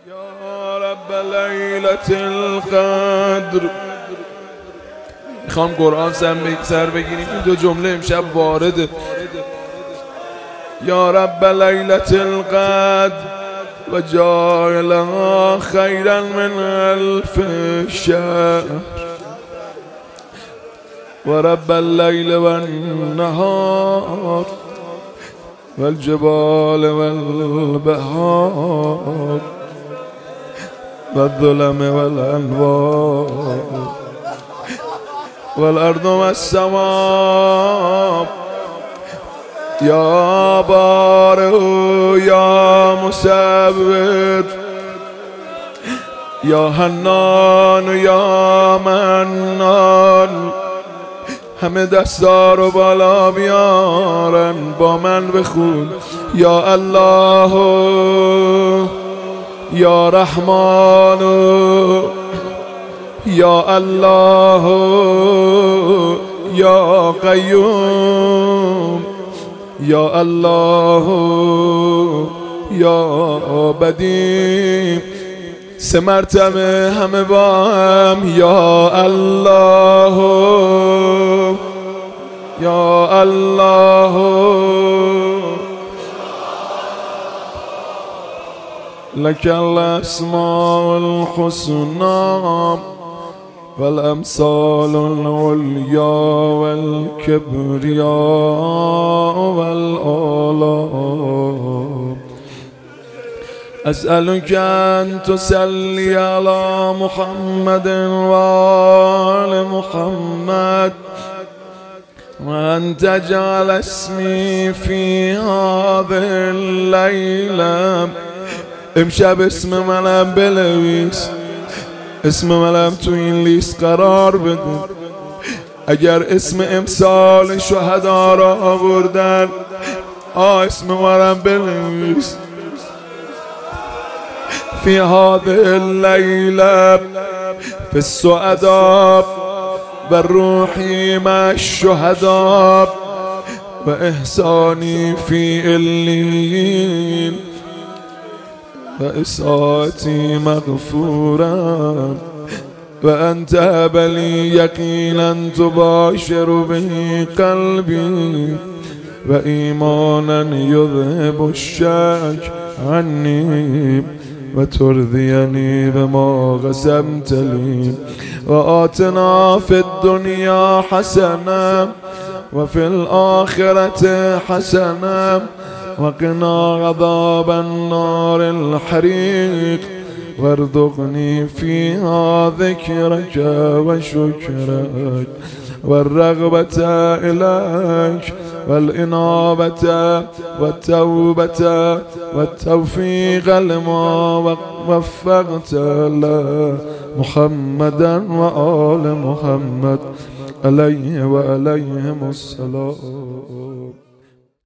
یا رب لیلة القدر. میخوام قرآن سر بگیریم، این دو جمله امشب وارده. یا رب لیلة القدر و جعلها خیرا من الف شهر و رب اللیل و النهار و الجبال و البحار و الظلم و الانوار و الارض و السماء. یا بارئ یا مصور یا حنان یا منان. همه دستا رو بالا بیارن، با من بخون یا الله یا رحمان یا الله یا قیوم یا الله یا بدیع. 3 مرتبه همه با هم یا الله یا الله. لك الاسماء الحسنى والامثال العليا والكبرياء والآلاء. أسألك أن تصلي على محمد وآل محمد وأن تجعل اسمي في هذه الليلة. امشب اسم منم بنویس، اسم منم تو این لیست قرار بده. اگر اسم امسال شهدا را آوردن، اسم منم بنویس. في هذه الليلة في السعداء والروح مع الشهداء وإحساني في إليين وإساءتي مغفورا وأنت هب لي يقينا تباشر به قلبي وإيمانا يذهب الشك عني وترضيني بما قسمت لي. وآتنا في الدنيا حسنة وفي الآخرة حسنة وقنا عذاب النار الحريق وارزقني فيها ذكرك وشكرك والرغبة إليك والإنابة والتوبة والتوفيق لما وفقت له محمدا وآل محمد عليه وعليهم السلام.